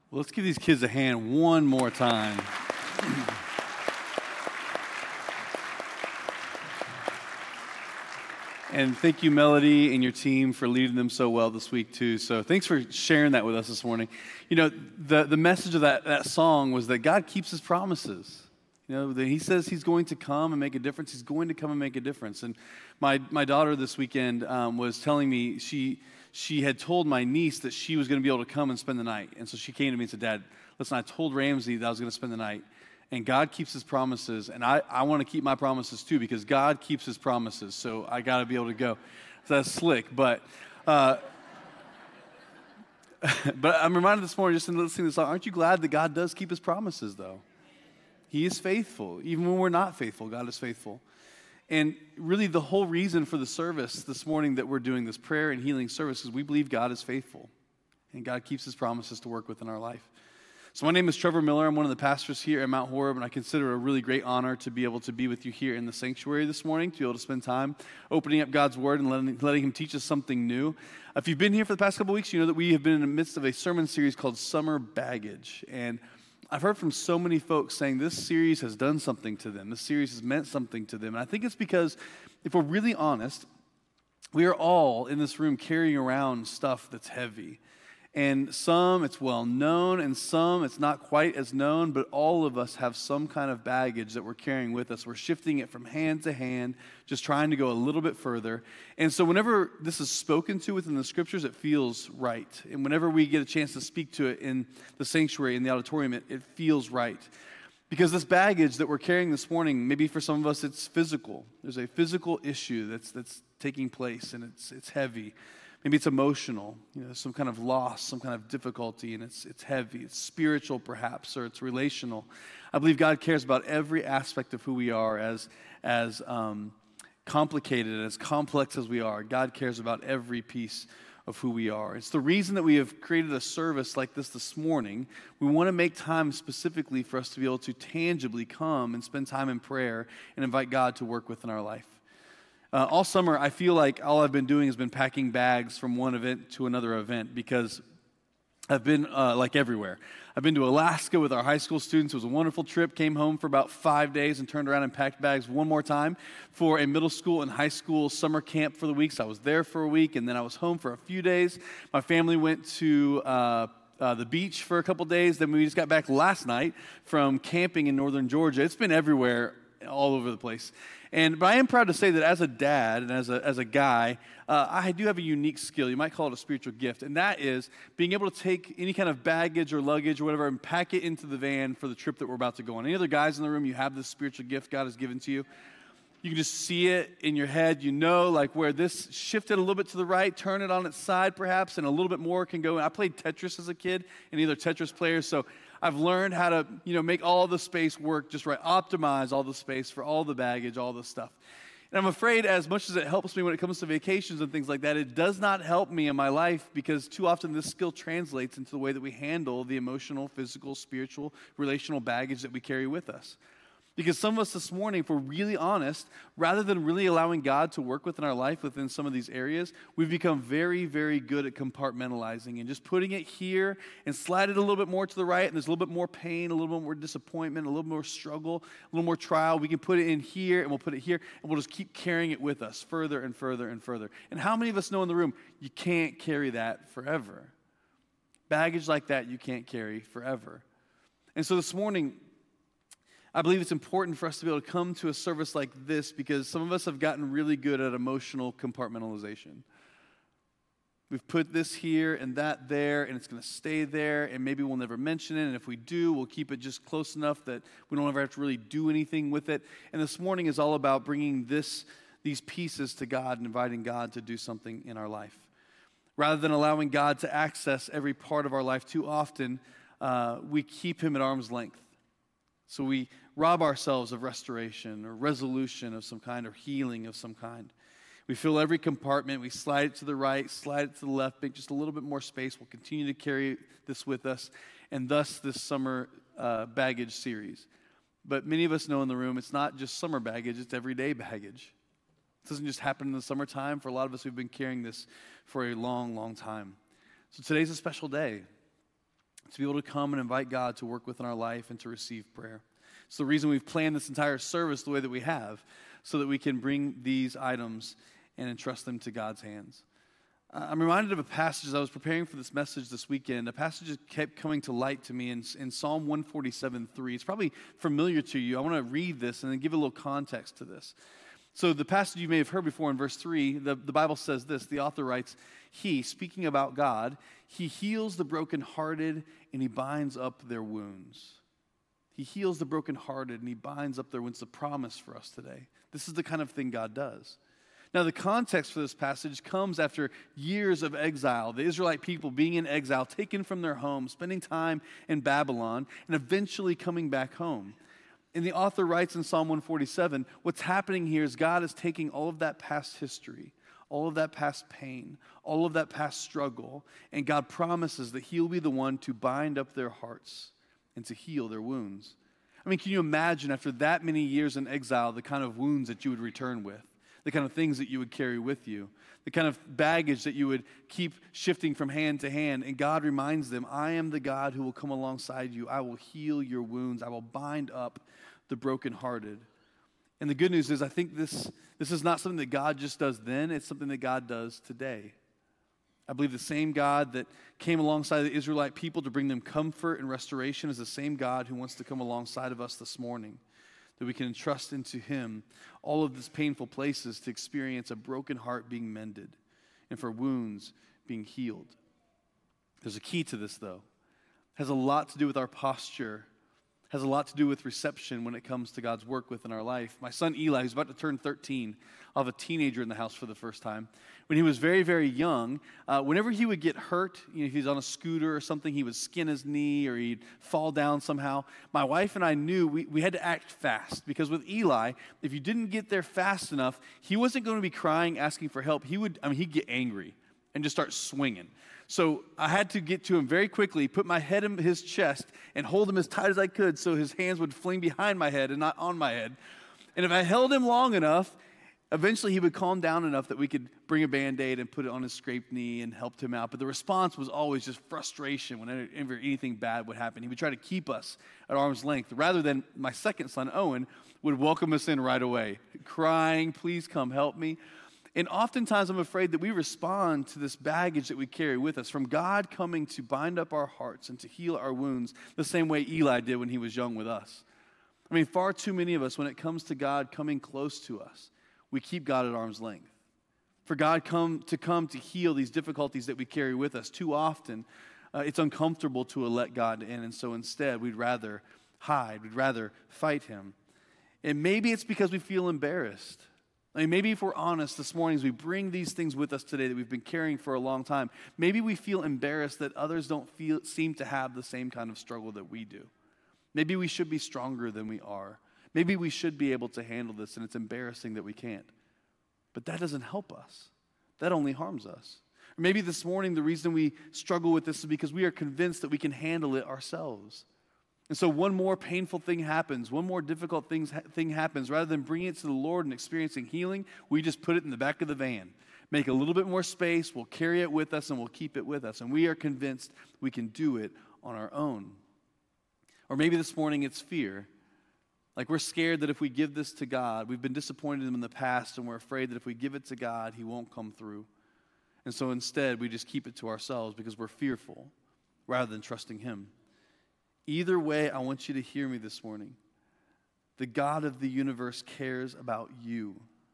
Well, let's give these kids a hand one more time. And thank you, Melody, and your team for leading them so well this week, too. So thanks for sharing that with us this morning. You know, the message of that song was that God keeps his promises. You know, that he says he's going to come and make a difference. He's going to come and make a difference. And my daughter this weekend was telling me she had told my niece that she was going to be able to come and spend the night. And so she came to me and said, Dad, listen, I told Ramsey that I was going to spend the night. And God keeps his promises, and I want to keep my promises too, because God keeps his promises, so I got to be able to go. So that's slick, but but I'm reminded this morning, just in listening to this song, aren't you glad that God does keep his promises, though? He is faithful. Even when we're not faithful, God is faithful. And really the whole reason for the service this morning that we're doing this prayer and healing service is we believe God is faithful, and God keeps his promises to work within our life. So my name is Trevor Miller. I'm one of the pastors here at Mount Horeb, and I consider it a really great honor to be able to be with you here in the sanctuary this morning, to be able to spend time opening up God's Word and letting him teach us something new. If you've been here for the past couple weeks, you know that we have been in the midst of a sermon series called Summer Baggage. And I've heard from so many folks saying this series has done something to them. This series has meant something to them. And I think it's because, if we're really honest, we are all in this room carrying around stuff that's heavy. And some it's well known, and some it's not quite as known, but all of us have some kind of baggage that we're carrying with us. We're shifting it from hand to hand, just trying to go a little bit further. And so whenever this is spoken to within the scriptures, it feels right. And whenever we get a chance to speak to it in the sanctuary, in the auditorium, it feels right. Because this baggage that we're carrying this morning, maybe for some of us it's physical. There's a physical issue that's taking place, and it's heavy. Maybe it's emotional, some kind of loss, some kind of difficulty, and it's heavy. It's spiritual, perhaps, or it's relational. I believe God cares about every aspect of who we are, as complicated and as complex as we are. God cares about every piece of who we are. It's the reason that we have created a service like this morning. We want to make time specifically for us to be able to tangibly come and spend time in prayer and invite God to work within our life. All summer, I feel like all I've been doing has been packing bags from one event to another event, because I've been everywhere. I've been to Alaska with our high school students. It was a wonderful trip. Came home for about 5 days and turned around and packed bags one more time for a middle school and high school summer camp for the week. So I was there for a week, and then I was home for a few days. My family went to the beach for a couple days. Then we just got back last night from camping in northern Georgia. It's been everywhere, all over the place. But I am proud to say that as a dad and as a guy, I do have a unique skill. You might call it a spiritual gift, and that is being able to take any kind of baggage or luggage or whatever and pack it into the van for the trip that we're about to go on. Any other guys in the room, you have this spiritual gift God has given to you? You can just see it in your head. You know, like where this shifted a little bit to the right, turn it on its side perhaps, and a little bit more can go in. I played Tetris as a kid, and either Tetris players, so I've learned how to, make all the space work just right, optimize all the space for all the baggage, all the stuff. And I'm afraid, as much as it helps me when it comes to vacations and things like that, it does not help me in my life, because too often this skill translates into the way that we handle the emotional, physical, spiritual, relational baggage that we carry with us. Because some of us this morning, if we're really honest, rather than really allowing God to work within our life within some of these areas, we've become very, very good at compartmentalizing and just putting it here and slide it a little bit more to the right, and there's a little bit more pain, a little bit more disappointment, a little more struggle, a little more trial. We can put it in here, and we'll put it here, and we'll just keep carrying it with us further and further and further. And how many of us know in the room, you can't carry that forever? Baggage like that you can't carry forever. And so this morning, I believe it's important for us to be able to come to a service like this, because some of us have gotten really good at emotional compartmentalization. We've put this here and that there, and it's going to stay there, and maybe we'll never mention it, and if we do, we'll keep it just close enough that we don't ever have to really do anything with it. And this morning is all about bringing these pieces to God and inviting God to do something in our life. Rather than allowing God to access every part of our life too often, we keep him at arm's length. So we rob ourselves of restoration or resolution of some kind or healing of some kind. We fill every compartment. We slide it to the right, slide it to the left, make just a little bit more space. We'll continue to carry this with us, and thus this summer baggage series. But many of us know in the room, it's not just summer baggage, it's everyday baggage. It doesn't just happen in the summertime. For a lot of us, we've been carrying this for a long, long time. So today's a special day. to be able to come and invite God to work within our life and to receive prayer. It's the reason we've planned this entire service the way that we have, so that we can bring these items and entrust them to God's hands. I'm reminded of a passage as I was preparing for this message this weekend. A passage that kept coming to light to me in Psalm 147:3. It's probably familiar to you. I want to read this and then give a little context to this. So the passage you may have heard before in verse 3, the Bible says this. The author writes, He, speaking about God, He heals the brokenhearted and He binds up their wounds. He heals the brokenhearted and He binds up their wounds. The promise for us today. This is the kind of thing God does. Now, the context for this passage comes after years of exile, the Israelite people being in exile, taken from their homes, spending time in Babylon, and eventually coming back home. And the author writes in Psalm 147, what's happening here is God is taking all of that past history, all of that past pain, all of that past struggle, and God promises that He'll be the one to bind up their hearts and to heal their wounds. I mean, can you imagine after that many years in exile, the kind of wounds that you would return with? The kind of things that you would carry with you, the kind of baggage that you would keep shifting from hand to hand. And God reminds them, I am the God who will come alongside you. I will heal your wounds. I will bind up the brokenhearted. And the good news is I think this is not something that God just does then. It's something that God does today. I believe the same God that came alongside the Israelite people to bring them comfort and restoration is the same God who wants to come alongside of us this morning, that we can entrust into Him all of these painful places to experience a broken heart being mended and for wounds being healed. There's a key to this, though. It has a lot to do with our posture, has a lot to do with reception when it comes to God's work within our life. My son Eli, who's about to turn 13, I'll have a teenager in the house for the first time. When he was very, very young, whenever he would get hurt, if he's on a scooter or something, he would skin his knee or he'd fall down somehow. My wife and I knew we had to act fast, because with Eli, if you didn't get there fast enough, he wasn't going to be crying, asking for help. He'd get angry and just start swinging. So I had to get to him very quickly, put my head in his chest, and hold him as tight as I could so his hands would fling behind my head and not on my head. And if I held him long enough, eventually he would calm down enough that we could bring a Band-Aid and put it on his scraped knee and helped him out. But the response was always just frustration whenever anything bad would happen. He would try to keep us at arm's length, rather than my second son, Owen, would welcome us in right away, crying, please come help me. And oftentimes I'm afraid that we respond to this baggage that we carry with us from God coming to bind up our hearts and to heal our wounds the same way Eli did when he was young with us. I mean, far too many of us, when it comes to God coming close to us, we keep God at arm's length. For God to come to heal these difficulties that we carry with us, too often it's uncomfortable to let God in, and so instead we'd rather hide, we'd rather fight Him. And maybe it's because we feel embarrassed. I mean, maybe if we're honest this morning, as we bring these things with us today that we've been carrying for a long time, maybe we feel embarrassed that others don't seem to have the same kind of struggle that we do. Maybe we should be stronger than we are. Maybe we should be able to handle this, and it's embarrassing that we can't. But that doesn't help us. That only harms us. Or maybe this morning the reason we struggle with this is because we are convinced that we can handle it ourselves. And so one more painful thing happens, one more difficult thing happens. Rather than bringing it to the Lord and experiencing healing, we just put it in the back of the van. Make a little bit more space, we'll carry it with us, and we'll keep it with us. And we are convinced we can do it on our own. Or maybe this morning it's fear. Like we're scared that if we give this to God, we've been disappointed in Him in the past, and we're afraid that if we give it to God, He won't come through. And so instead, we just keep it to ourselves because we're fearful rather than trusting Him. Either way, I want you to hear me this morning. The God of the universe cares about you.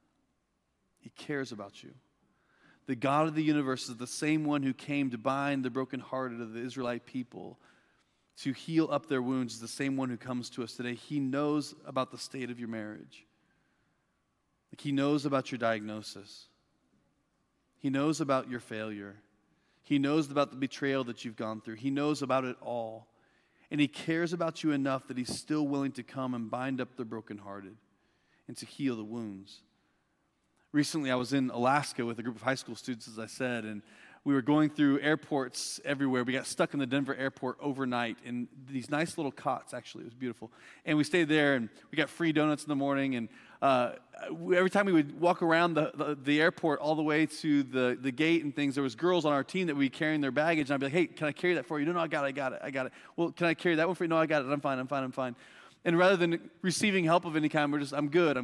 He cares about you. The God of the universe is the same one who came to bind the brokenhearted of the Israelite people, to heal up their wounds, is the same one who comes to us today. He knows about the state of your marriage. Like He knows about your diagnosis. He knows about your failure. He knows about the betrayal that you've gone through. He knows about it all. And He cares about you enough that He's still willing to come and bind up the brokenhearted and to heal the wounds. Recently, I was in Alaska with a group of high school students, as I said, and we were going through airports everywhere. We got stuck in the Denver airport overnight in these nice little cots, actually. It was beautiful. And we stayed there, and we got free donuts in the morning. And every time we would walk around the airport all the way to the gate and things, there was girls on our team that would be carrying their baggage. And I'd be like, hey, can I carry that for you? No, I got it. Well, can I carry that one for you? No, I got it. I'm fine. And rather than receiving help of any kind, we're just, I'm good.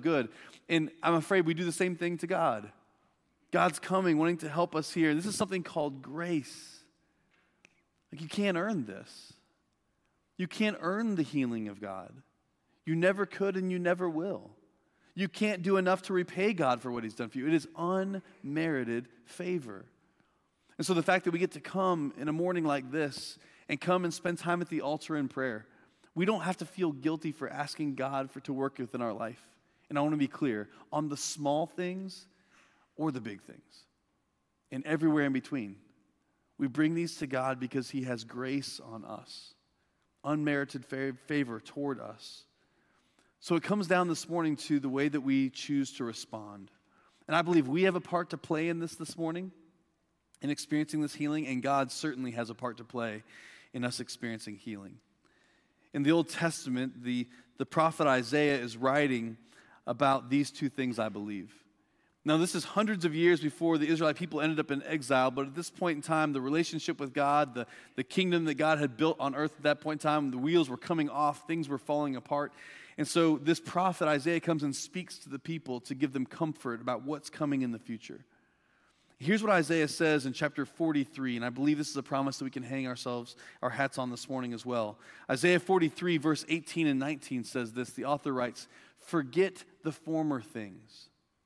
And I'm afraid we do the same thing to God. God's coming, wanting to help us here. This is something called grace. Like, you can't earn this. You can't earn the healing of God. You never could and you never will. You can't do enough to repay God for what he's done for you. It is unmerited favor. And so the fact that we get to come in a morning like this and come and spend time at the altar in prayer, we don't have to feel guilty for asking God to work within our life. And I want to be clear, on the small things or the big things, and everywhere in between, we bring these to God because he has grace on us, unmerited favor toward us. So it comes down this morning to the way that we choose to respond. And I believe we have a part to play in this morning, in experiencing this healing, and God certainly has a part to play in us experiencing healing. In the Old Testament, the prophet Isaiah is writing about these two things, I believe. Now, this is hundreds of years before the Israelite people ended up in exile, but at this point in time, the relationship with God, the kingdom that God had built on earth at that point in time, the wheels were coming off, things were falling apart. And so this prophet Isaiah comes and speaks to the people to give them comfort about what's coming in the future. Here's what Isaiah says in chapter 43, and I believe this is a promise that we can hang our hats on this morning as well. Isaiah 43, verse 18 and 19 says this. The author writes, "Forget the former things.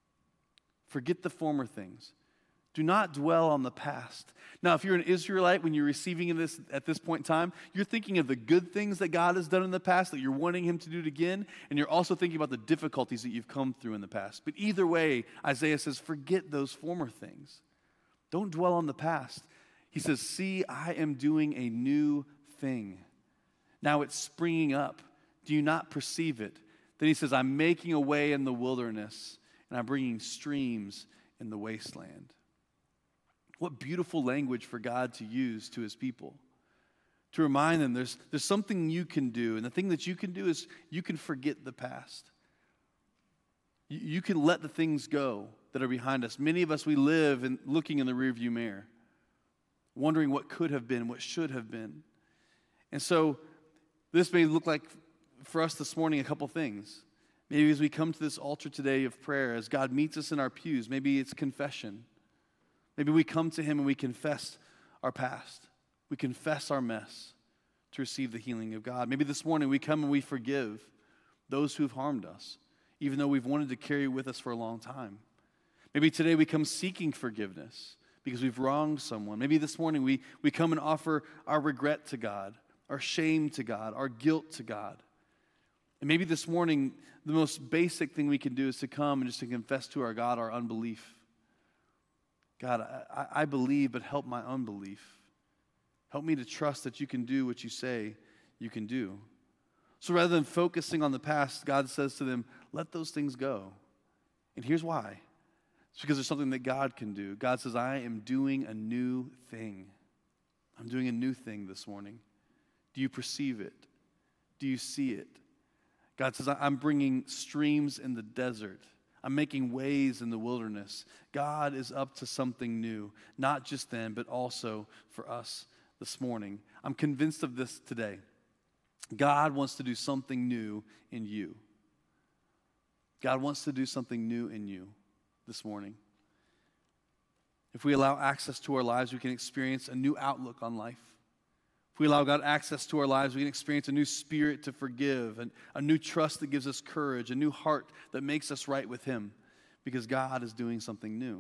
Forget the former things. Do not dwell on the past." Now, if you're an Israelite, when you're receiving this at this point in time, you're thinking of the good things that God has done in the past, that you're wanting him to do it again, and you're also thinking about the difficulties that you've come through in the past. But either way, Isaiah says, forget those former things. Don't dwell on the past. He says, "See, I am doing a new thing. Now it's springing up. Do you not perceive it?" Then he says, "I'm making a way in the wilderness, and I'm bringing streams in the wasteland." What beautiful language for God to use to his people. To remind them there's something you can do, and the thing that you can do is you can forget the past. You can let the things go that are behind us. Many of us, we live looking in the rearview mirror, wondering what could have been, what should have been. And so this may look like for us this morning a couple things. Maybe as we come to this altar today of prayer, as God meets us in our pews, maybe it's confession. Maybe we come to him and we confess our past. We confess our mess to receive the healing of God. Maybe this morning we come and we forgive those who've harmed us, even though we've wanted to carry it with us for a long time. Maybe today we come seeking forgiveness because we've wronged someone. Maybe this morning we come and offer our regret to God, our shame to God, our guilt to God. And maybe this morning the most basic thing we can do is to come and just to confess to our God our unbelief. God, I believe, but help my unbelief. Help me to trust that you can do what you say you can do. So rather than focusing on the past, God says to them, let those things go. And here's why. It's because there's something that God can do. God says, I am doing a new thing. I'm doing a new thing this morning. Do you perceive it? Do you see it? God says, I'm bringing streams in the desert. I'm making ways in the wilderness. God is up to something new, not just then, but also for us this morning. I'm convinced of this today. God wants to do something new in you. God wants to do something new in you this morning. If we allow access to our lives, we can experience a new outlook on life. If we allow God access to our lives, we can experience a new spirit to forgive, and a new trust that gives us courage, a new heart that makes us right with him, because God is doing something new.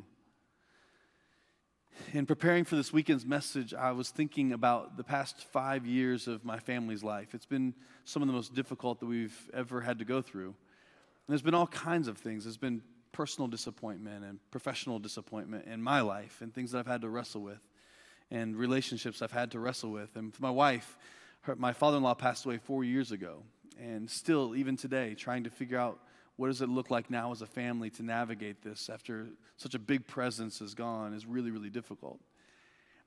In preparing for this weekend's message, I was thinking about the past 5 years of my family's life. It's been some of the most difficult that we've ever had to go through. And there's been all kinds of things. There's been personal disappointment and professional disappointment in my life, and things that I've had to wrestle with, and relationships I've had to wrestle with. And for my wife, my father-in-law passed away 4 years ago, and still, even today, trying to figure out what does it look like now as a family to navigate this after such a big presence is gone is really, really difficult.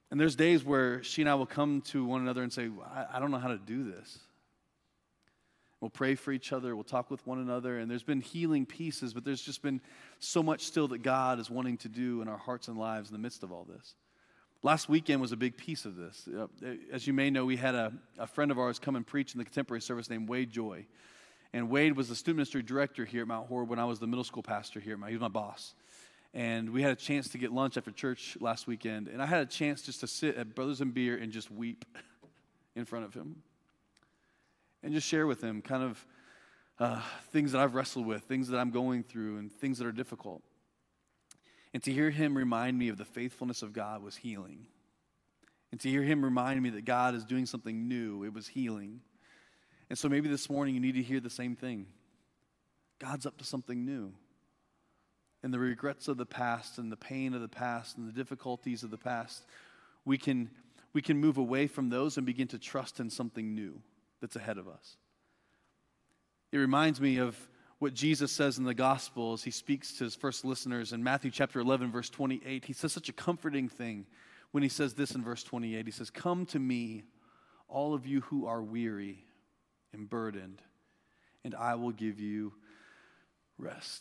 And there's days where she and I will come to one another and say, I don't know how to do this. We'll pray for each other. We'll talk with one another. And there's been healing pieces, but there's just been so much still that God is wanting to do in our hearts and lives in the midst of all this. Last weekend was a big piece of this. As you may know, we had a friend of ours come and preach in the contemporary service named Wade Joy. And Wade was the student ministry director here at Mount Horeb when I was the middle school pastor here. He was my boss. And we had a chance to get lunch after church last weekend. And I had a chance just to sit at Brothers and Beer and just weep in front of him. And just share with him kind of things that I've wrestled with, things that I'm going through, and things that are difficult. And to hear him remind me of the faithfulness of God was healing. And to hear him remind me that God is doing something new, it was healing. And so maybe this morning you need to hear the same thing. God's up to something new. And the regrets of the past and the pain of the past and the difficulties of the past, we can move away from those and begin to trust in something new that's ahead of us. It reminds me of what Jesus says in the gospel as he speaks to his first listeners in Matthew chapter 11, verse 28. He says such a comforting thing when he says this in verse 28. He says, "Come to me, all of you who are weary and burdened, and I will give you rest."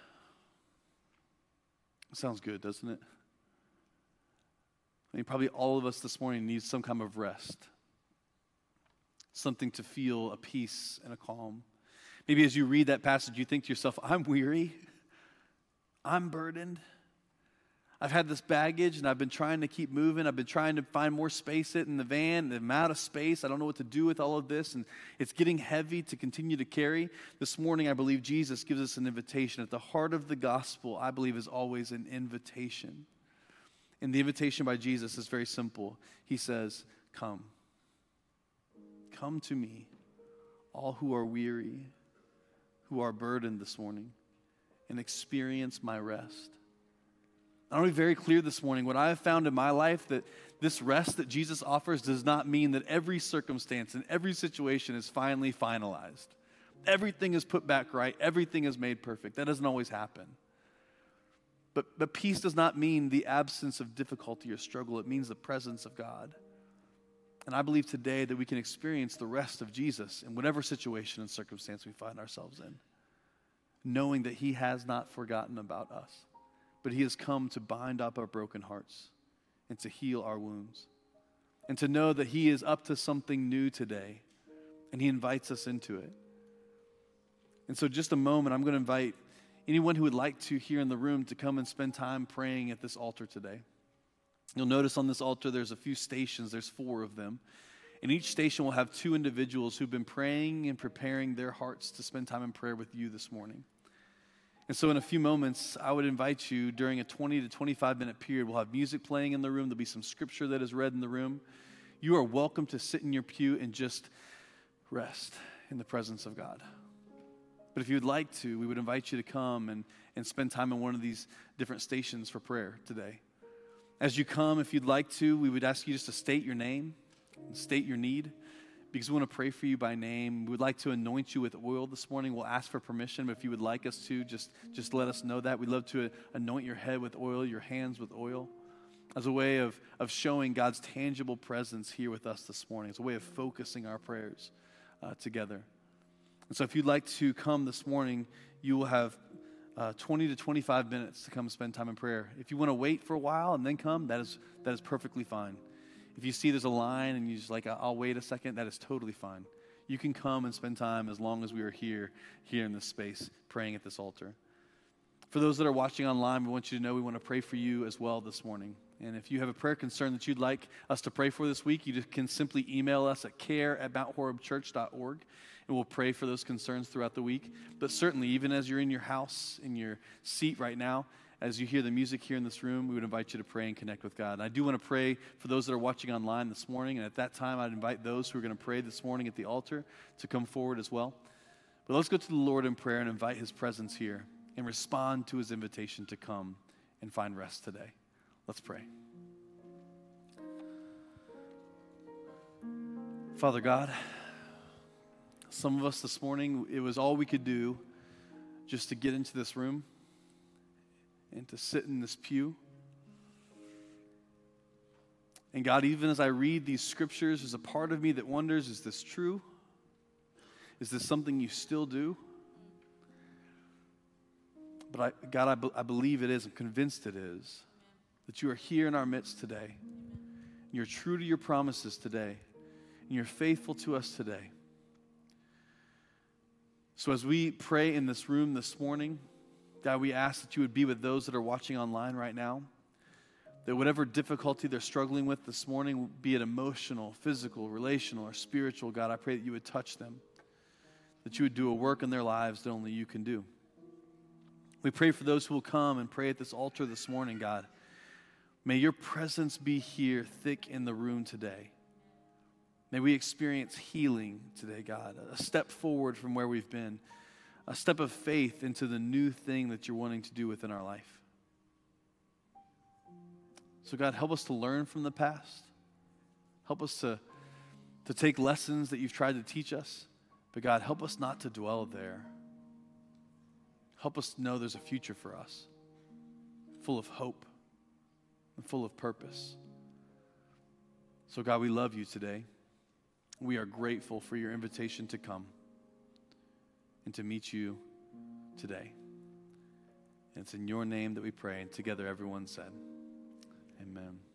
Sounds good, doesn't it? I mean, probably all of us this morning need some kind of rest. Something to feel a peace and a calm. Maybe as you read that passage, you think to yourself, I'm weary. I'm burdened. I've had this baggage, and I've been trying to keep moving. I've been trying to find more space in the van, and I'm out of space. I don't know what to do with all of this, and it's getting heavy to continue to carry. This morning, I believe Jesus gives us an invitation. At the heart of the gospel, I believe, is always an invitation. And the invitation by Jesus is very simple. He says, come. Come to me, all who are weary, who are burdened this morning, and experience my rest. I want to be very clear this morning. What I have found in my life, that this rest that Jesus offers does not mean that every circumstance and every situation is finally finalized. Everything is put back right. Everything is made perfect. That doesn't always happen. But peace does not mean the absence of difficulty or struggle. It means the presence of God. And I believe today that we can experience the rest of Jesus in whatever situation and circumstance we find ourselves in, knowing that he has not forgotten about us, but he has come to bind up our broken hearts and to heal our wounds, and to know that he is up to something new today, and he invites us into it. And so just a moment, I'm going to invite anyone who would like to here in the room to come and spend time praying at this altar today. You'll notice on this altar there's a few stations. There's 4 of them. And each station will have 2 individuals who've been praying and preparing their hearts to spend time in prayer with you this morning. And so in a few moments, I would invite you during a 20 to 25 minute period. We'll have music playing in the room. There'll be some scripture that is read in the room. You are welcome to sit in your pew and just rest in the presence of God. But if you would like to, we would invite you to come and spend time in one of these different stations for prayer today. As you come, if you'd like to, we would ask you just to state your name and state your need, because we want to pray for you by name. We would like to anoint you with oil this morning. We'll ask for permission, but if you would like us to, just let us know that. We'd love to anoint your head with oil, your hands with oil, as a way of showing God's tangible presence here with us this morning. It's a way of focusing our prayers together. And so if you'd like to come this morning, you will have 20 to 25 minutes to come spend time in prayer. If you want to wait for a while and then come, that is perfectly fine. If you see there's a line and you're just like, I'll wait a second, that is totally fine. You can come and spend time as long as we are here in this space, praying at this altar. For those that are watching online, we want you to know we want to pray for you as well this morning. And if you have a prayer concern that you'd like us to pray for this week, you just can simply email us at care@mounthorebchurch.org. And we'll pray for those concerns throughout the week. But certainly, even as you're in your house, in your seat right now, as you hear the music here in this room, we would invite you to pray and connect with God. And I do want to pray for those that are watching online this morning. And at that time, I'd invite those who are going to pray this morning at the altar to come forward as well. But let's go to the Lord in prayer and invite his presence here and respond to his invitation to come and find rest today. Let's pray. Father God, some of us this morning, it was all we could do just to get into this room and to sit in this pew. And God, even as I read these scriptures, there's a part of me that wonders, is this true? Is this something you still do? But I believe it is. I'm convinced it is. That you are here in our midst today. You're true to your promises today. And you're faithful to us today. So as we pray in this room this morning, God, we ask that you would be with those that are watching online right now. That whatever difficulty they're struggling with this morning, be it emotional, physical, relational, or spiritual, God, I pray that you would touch them. That you would do a work in their lives that only you can do. We pray for those who will come and pray at this altar this morning, God. May your presence be here thick in the room today. May we experience healing today, God. A step forward from where we've been. A step of faith into the new thing that you're wanting to do within our life. So God, help us to learn from the past. Help us to take lessons that you've tried to teach us. But God, help us not to dwell there. Help us know there's a future for us, full of hope and full of purpose. So God, we love you today. We are grateful for your invitation to come and to meet you today. And it's in your name that we pray, and together everyone said, amen.